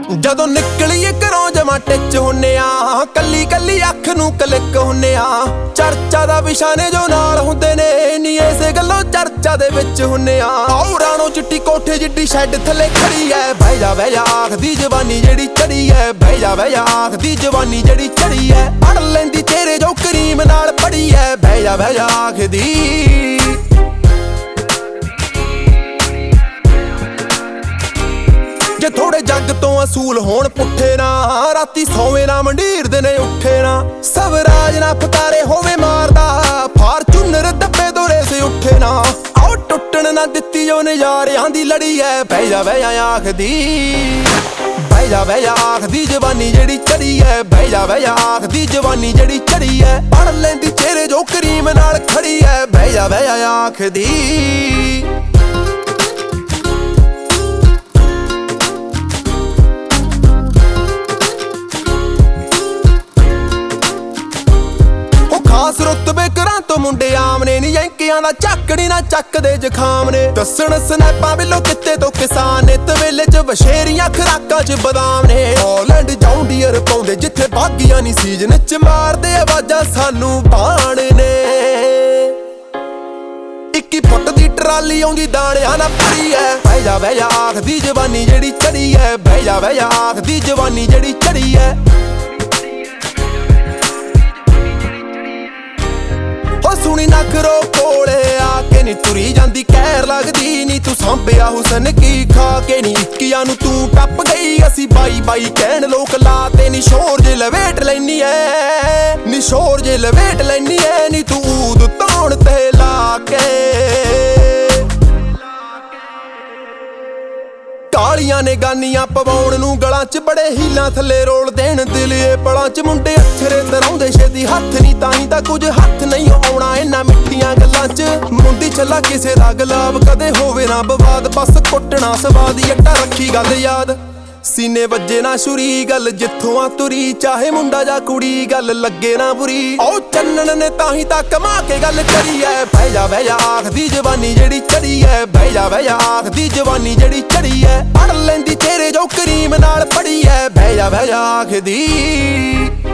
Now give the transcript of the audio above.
ਜਦੋਂ ਨਿਕਲੀਏ ਘਰੋਂ ਜਮਾ ਟਿੱਚ ਹੁੰਨੇ ਆ, ਕੱਲੀ ਕੱਲੀ ਅੱਖ ਨੂੰ ਕਲਿੱਕ ਹੁੰਨੇ ਆ। ਚਰਚਾ ਦਾ ਵਿਸ਼ਾ ਨੇ ਜੋ ਨਾਲ ਹੁੰਦੇ ਨੇ, ਨੀ ਇਸੇ ਗੱਲੋਂ ਚਰਚਾ ਦੇ ਵਿੱਚ ਹੁੰਨੇ ਆ। ਔਰਾਣੋ ਚਿੱਟੀ ਕੋਠੇ ਜਿੱਡੀ ਸ਼ੈੱਡ ਥੱਲੇ ਖੜੀ ਐ, ਬਹਿ ਜਾ ਆਖਦੀ ਜਵਾਨੀ ਜਿਹੜੀ ਚੜੀ ਐ, ਬਹਿ ਜਾ ਆਖਦੀ ਜਵਾਨੀ ਜਿਹੜੀ ਚੜੀ ਐ। ਅੜ ਲੈਂਦੀ ਤੇਰੇ ਜੋ ਕਰੀਮ ਨਾਲ ਪੜੀ ਐ, ਬਹਿ ਜਾ ਆਖਦੀ। ਜੇ ਥੋੜੇ ਜੱਗ ਤੋਂ ਅਸੂਲ ਹੋਣ ਪੁੱਠੇ ਨਾ, ਰਾਤੀ ਸੌਵੇਂ ਨਾ ਮੰਡੀਰ ਦੇ ਨੇ ਉੱਠੇ ਨਾ। ਸਵਰਾਜ ਨਾ ਫਤਾਰੇ ਹੋਵੇ ਮਾਰਦਾ, ਫਾਰਚੂਨਰ ਦੱਬੇ ਤੋਂ ਰੇਸ ਉੱਠੇ ਨਾ। ਆਓ ਟੁੱਟਣ ਨਾ ਦਿੱਤੀ ਜੋ ਨਜ਼ਾਰਿਆਂ ਦੀ ਲੜੀ ਐ, ਬਹਿ ਜਾ ਆਖਦੀ। ਬਹਿ ਜਾ ਆਖਦੀ ਜਵਾਨੀ ਜਿਹੜੀ ਚੜੀ ਐ, ਬਹਿ ਜਾ ਆਖਦੀ ਜਵਾਨੀ ਜਿਹੜੀ ਚੜੀ ਐ। ਪੜ ਲੈਂਦੀ ਚਿਹਰੇ ਜੋ ਕਰੀਮ ਨਾਲ ਖੜੀ ਐ, ਬਹਿ ਜਾ ਆਖਦੀ। ਖਾਸ ਰੁਤਬੇ ਘਰਾਂ ਤੋਂ ਮੁੰਡੇ ਆਮ ਨੇ, ਨੀ ਯੰਕਿਆਂ ਦਾ ਚੱਕੜੀ ਨਾ ਚੱਕਦੇ ਜ਼ਖਾਮ ਨੇ। ਦੱਸਣ ਸਨੈਪਾਂ ਬਿੱਲੋ ਕਿੱਤੇ ਤੋਂ ਕਿਸਾਨ ਨੇ, ਤਵੇਲੇ ਚ ਵਸ਼ੇਰੀਆਂ ਖਰਾਕਾਂ ਚ ਬਦਾਮ ਨੇ। ਹਾਲੈਂਡ ਜੌਂਡੀਅਰ ਪਾਉਂਦੇ ਜਿੱਥੇ ਬਾਗੀਆਂ ਨੀ, ਸੀਜ਼ਨ ਚ ਮਾਰਦੇ ਆਵਾਜ਼ਾਂ ਸਾਨੂੰ ਬਾਣ ਨੇ। 21 ਫੁੱਟ ਦੀ ਟਰਾਲੀ ਆਉਂਦੀ ਦਾਣਿਆਂ ਨਾਲ ਭਰੀ ਐ, ਬਹਿ ਜਾ ਆਖਦੀ ਜਵਾਨੀ ਜਿਹੜੀ ਚੜੀ ਐ, ਬਹਿ ਜਾ ਆਖਦੀ ਜਵਾਨੀ ਜਿਹੜੀ ਚੜੀ ਐ। ਸੁਣੀ ਨਖਰੋ ਕੋਲੇ ਆ ਕੇ ਨੀ ਤੁਰੀ ਜਾਂਦੀ, ਕਹਿਰ ਲੱਗਦੀ ਨੀ ਤੂੰ ਸਾਂਭਿਆ ਹੁਸਨ ਕੀ ਖਾ ਕੇ ਨੀ। ਇੱਕੀਆਂ ਨੂੰ ਤੂੰ ਟੱਪ ਗਈ, ਅਸੀਂ ਬਾਈ ਕਹਿਣ ਲੋਕ ਲਾ ਤੇ ਨੀ ਸ਼ੋਰ ਜੇ ਲਵੇਟ ਲੈਨੀ ਐ, ਨੀ ਸ਼ੋਰ ਜੇ ਲਵੇਟ ਲੈਨੀ ਐ। ਨੀ ਤੂੰ ਊਦ ਧੌਣ ਤੇ ਲਾ ਕੇ ਕਾਲੀਆਂ ਨੇ ਗਾਨੀਆਂ ਪਵਾਉਣ ਨੂੰ ਗਲਾਂ ਚ, ਬੜੇ ਹੀਲਾਂ ਥੱਲੇ ਰੋਲ ਦੇਣ ਦਿਲ ਏ ਪਲਾਂ ਚ। ਮੁੰਡੇ ਅੱਥਰੇ ਤਰਾਉਂਦੇ ਛੇਤੀ ਹੱਥ ਨੀ, ਤਾਂ ਹੀ ਤਾਂ ਕੁਝ ਹੱਥ ਨਹੀਂ ਆਉਣਾ ਇਹਨਾਂ ਮਿੱਠੀਆਂ ਗੱਲਾਂ ਚ। ਮੁੰਡੀ ਚੱਲਾ ਕਿਸੇ ਦਾ ਗੁਲਾਬ, ਕਦੇ ਹੋਵੇ ਨਾ ਬਵਾਦ, ਬਸ ਕੁੱਟਣਾ ਸਵਾਦ। ਅੱਟਾ ਰੱਖੀ ਗੱਲ ਯਾਦ, ਸੀਨੇ ਵੱਜੇ ਨਾ ਛੁਰੀ, ਗੱਲ ਜਿੱਥੋਂ ਆ ਤੁਰੀ। ਚਾਹੇ ਮੁੰਡਾ ਜਾਂ ਕੁੜੀ ਗੱਲ ਲੱਗੇ ਨਾ ਬੁਰੀ, ਉਹ ਚੰਨਣ ਨੇ ਤਾਂ ਹੀ ਤਾਂ ਕਮਾ ਕੇ ਗੱਲ ਕਰੀ ਐ। ਬਹਿ ਜਾ ਆਖਦੀ ਜਵਾਨੀ ਜਿਹੜੀ ਚੜੀ ਐ, ਬਹਿ ਜਾ ਆਖਦੀ ਜਵਾਨੀ ਜਿਹੜੀ ਚੜੀ ਐ। ਅੜ ਲੈਂਦੀ ਤੇਰੇ ਜੋ ਕਰੀਮ ਨਾਲ ਪੜੀ ਐ, ਬਹਿ ਜਾ ਆਖਦੀ।